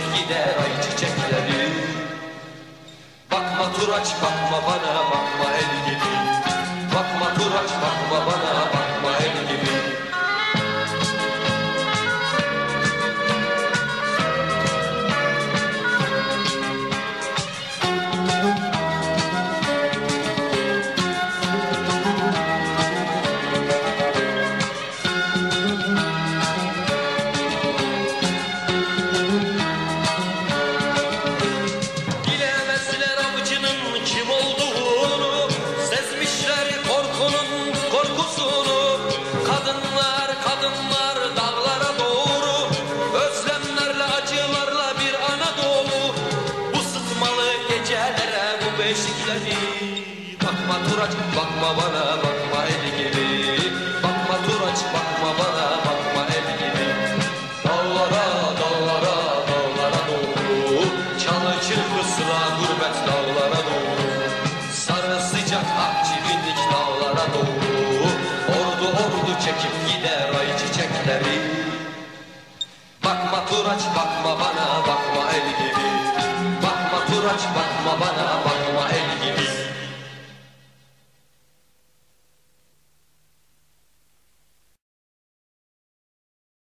gider ay çiçekleri. Bakma Turaç bakma bana, bakma el gibi. Bakma Turaç bakma bana, bakma el gibi. Kim olduğunu sezmişler, korkunun korkusunu. Kadınlar kadınlar dağlara doğru, özlemlerle acılarla bir Anadolu. Bu sıkmalı gecelere, bu beşikleri. Bakma Turaç bakma bana, bakma el gibi. Bakma Turaç bakma bana, bakma el gibi. Dağlara dağlara dağlara doğru, çalı çırpısla gurbet dağlara doğru. Sarı sıcak akçivinlik dağlara doğru, ordu ordu çekip gider ay çiçekleri. Bakma Turaç bakma bana, bakma el gibi. Bakma Turaç bakma bana,